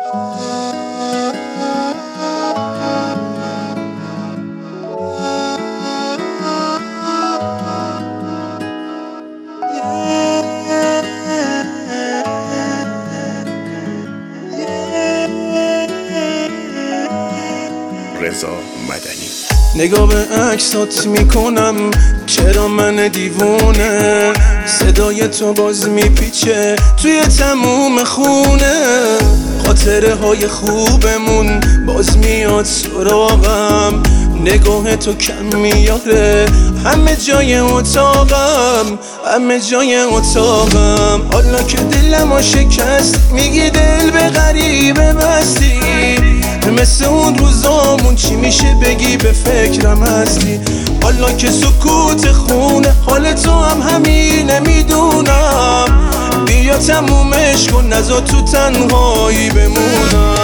رضا مدنی. نگاه به عکسات میکنم چرا من دیوونه، صدای تو باز میپیچه توی تموم خونه، خاطره های خوبمون باز میاد سراغم، نگاه تو کم میاره همه جای اتاقم، همه جای اتاقم. حالا که دلمو شکست میگی دل به غریبه بستی، مثل اون روزامون چی میشه بگی به فکرم هستی. حالا که سکوت خونه حال تو هم همینه میدونم، بیا تمومش کن نذار تو تنهایی بمونم.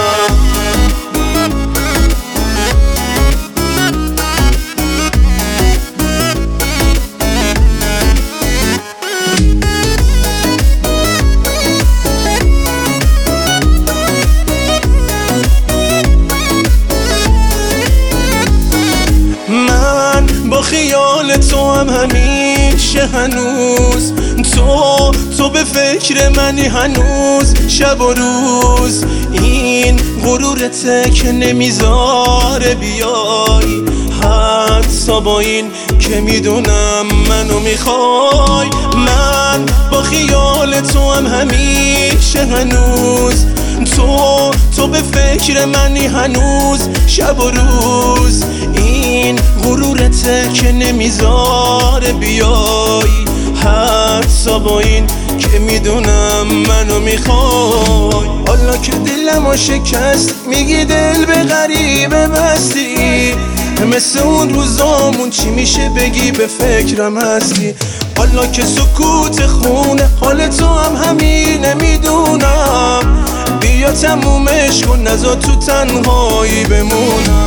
با خیال تو هم همیشه هنوز، تو به فکر منی هنوز شب و روز، این غرورته که نمیذاره بیای، حتی با این که میدونم منو میخوای. من با خیال تو هم همیشه هنوز، تو به فکر منی هنوز شب و روز، این غرورته که نمیذاره بیای، حتی با این که میدونم منو میخوای. حالا که دلمو شکست میگی دل به غریبه بستی، مثل اون روزامون چی میشه بگی به فکرم هستی. حالا که سکوت خونه حال تو هم همینه میدونم، بیا تمومش کن نذار تو تنهایی بمونم.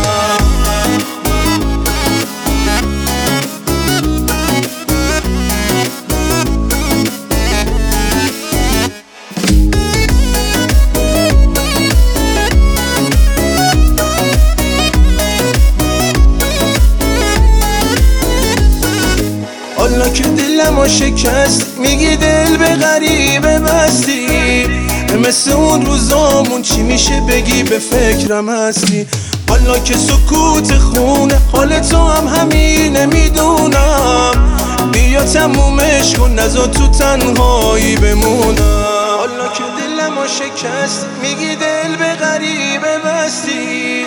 حالا که دلمو شکست میگی دل به غریبه بستی، مثل اون روزامون چی میشه بگی به فکرم هستی. حالا که سکوت خونه حال تو هم همینه میدونم، بیا تمومش کن نذار تو تنهایی بمونم. حالا که دلمو شکست میگی دل به غریبه بستی،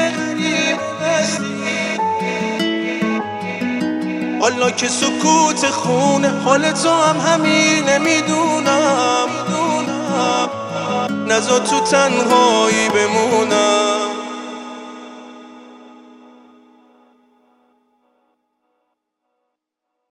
حالا که سکوت خونه حال تو هم همینه میدونم، نذار تو تنهایی بمونم.